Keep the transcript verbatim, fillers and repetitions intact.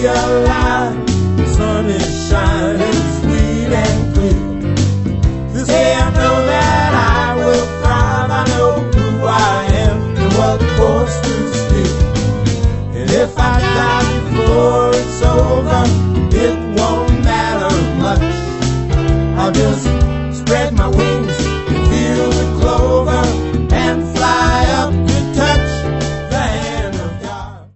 be alive. The sun is shining sweet and clear. This way I know that I will thrive. I know who I am and what course to steer. And if I die before it's over, it won't matter much. I'll just spread my wings